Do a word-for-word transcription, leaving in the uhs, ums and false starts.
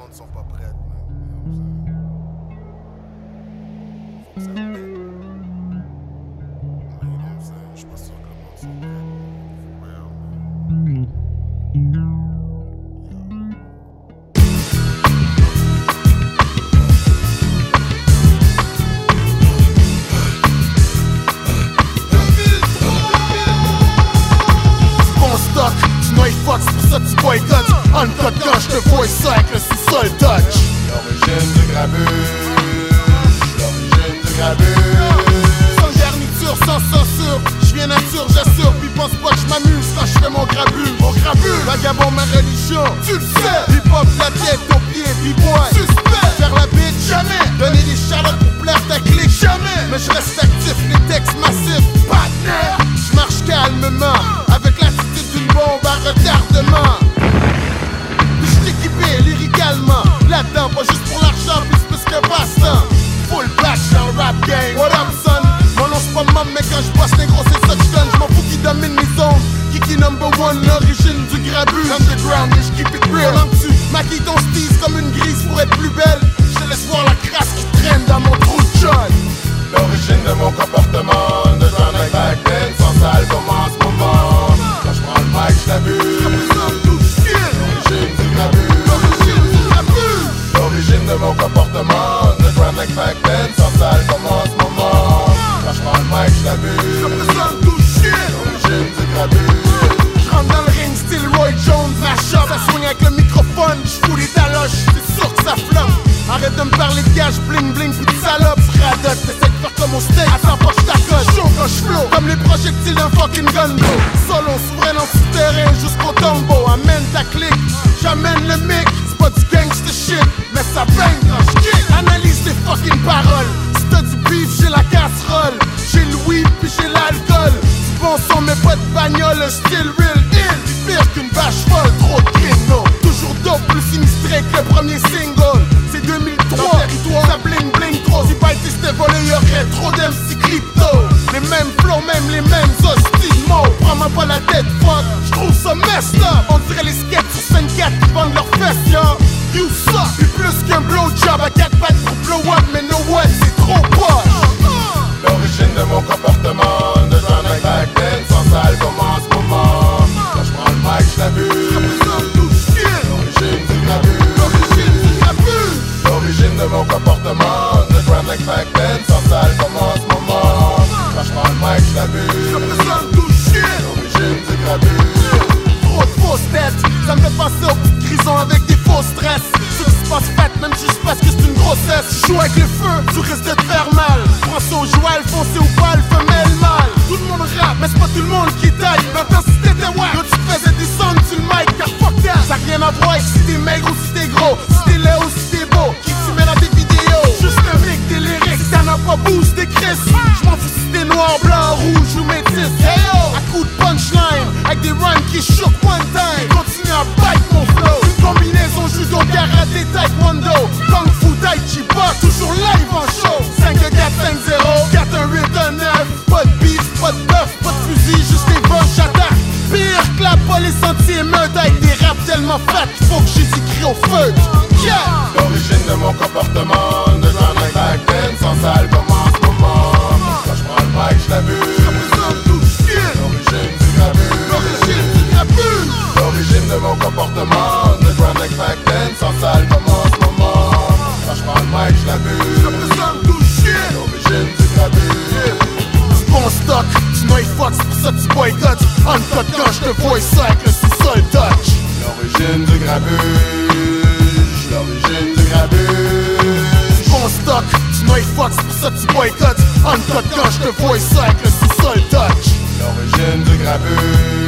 monde sont pas prêtes, man. Faut que ça pète. Mais non, je suis pas sûr que le monde sont prêts. For real, man. C'est pour ça que tu boycottes. Uncut quand je te vois ça avec le sous-sol touch. L'origine du grabuge, l'origine du grabuge. Sans garniture, sans censure, je viens nature, j'assure. Puis pense pas que je m'amuse quand je fais mon grabuge. Mon grabuge, vagabond ma religion, tu le sais. Hip-hop la tête aux pieds, b-boy, suspect. Faire la bite, jamais. Donner des charlottes pour plaire ta clique, jamais. Mais je reste actif, les textes massifs, partner. Je marche calmement, avec l'attitude d'une bombe à retardement. Puis je t'équipé lyricalement, là-dedans, pas juste pour l'argent, puis plus que passe-temps. Full back dans le rap game. What up, son? Mon nom c'est pas mom, mais quand je passe négro, c'est ça que je donne. J'm'en fous qui domine mes zones. Kiki number one, l'origine du grabu. Underground, mais j'keep it real. Pendant que tu maquilles ton style comme une grise pour être plus belle, je te laisse voir la crasse qui traîne dans mon trou de joy. L'origine de mon comportement, de John like back then, sans salle comme en ce moment. Quand j'prends le mic, j't'abuse. Représente tout ce L'origine du grabuge. l'origine du grabu. L'origine de mon comportement, de John like back then, sans salle comme en ce moment. Quand j'prends le mic, j't'abuse. Représente tout ce L'origine du grabuge. J'rentre dans le ring, style Roy Jones, mash-up. Ça soigne avec le microphone, j'fous les taloches, c'est sûr que ça floppe. Arrête de me parler de gage, bling bling, pis de salope. Radote, t'essaies de faire comme mon steak, attends pas que j't'accorde. Chaud quand j'flow, comme les projectiles d'un fucking gunboat. Solo, souverain en souterrain, jusqu'au tombeau. Amène ta clique, j'amène le mic. C'est pas du gangsta shit, mais ça bang quand j'kick. Analyse tes fucking paroles. Si t'as du beef, j'ai la casserole. J'ai le weed, pis j'ai l'alcool. Du bon son, mais pas de bagnole, le style real ill. Pis pire qu'une vache folle, trop de gringo. Toujours dope, plus sinistré que le premier single. C'est deux mille trois, territoire, ça bling bling trop. Si pas été c'était volé, y'aurait trop d'M C crypto. Les mêmes flows, même les mêmes hosties mots. Prends-moi pas la tête, fuck, j'trouve ça messed up. On dirait les skates sur scène quatre qui vendent leurs fesses, yo. You suck, puis plus qu'un blowjob à quatre pattes pour blow up, mais no what, c'est trop poche. L'origine de mon comportement, de John like back then, sans salle comme en ce moment. Quand j'prends le mic, j't'abuse. Représente tout ce L'origine du grabuge. l'origine du grabu. L'origine de mon comportement, de John like back then, sans salle comme en ce moment. Quand j'prends le mic, j't'abuse. Représente tout ce L'origine du grabuge. Trop de fausses têtes, ça me fait penser aux petites grisons avec des faux stress. Ce qui se passe fat, même juste parce que c'est une grossesse. Joue avec le feu, tu risques de te faire mal. Prends ça au joual, foncé ou pas, le femelle mal. Tout le monde rappe, mais c'est pas tout le monde qui taille. Maintenant si t'étais wack, là tu te faisais descendre sur le mic, car fuck that. Ça n'a rien à voir avec si t'es maigre ou si t'es gros, si t'es laid ou si t'es beau. Qui tu mets dans tes vidéos, juste un mec, des lyrics. Si t'en as pas boost, des Chris. J'm'en fous si t'es noir, blanc, rouge ou métis. Hey yo, à coup de punchline, avec des rhymes qui choquent one time. Continue à bite mon flow. Une combinaison judo, karaté, taekwondo, kung fu, tai chi, box, toujours live en show. cinq deux quatre cinq zéro, quatre un huit un neuf. Pas de beef, pas de bœuf, pas de fusil, juste des boches attaques. Pire que la police anti-émeute avec des raps tellement fat qu'il faut que Jésus-Christ au feu. Yeah! L'origine de mon comportement, de John like back then, sans salle comme en ce moment. Quand j'prends le mic, j't'abuse. Représente tout ce L'origine du grabuge. l'origine du grabu. L'origine de mon comportement, de John like back then, sans salle comme en ce moment. Quand j'prends le mic, j't'abuse. Représente tout ce L'origine du grabuge. Du bon stock, tu noies fuck, c'est pour ça que tu boycottes. Uncut quand je te vois ça avec le sous-sol touch. L'origine du grabuge. L'origine du grabuge. Du bon stock, tu noies fuck, c'est pour ça que tu boycottes. Uncut quand je te vois ça avec le sous-sol touch. L'origine du grabuge.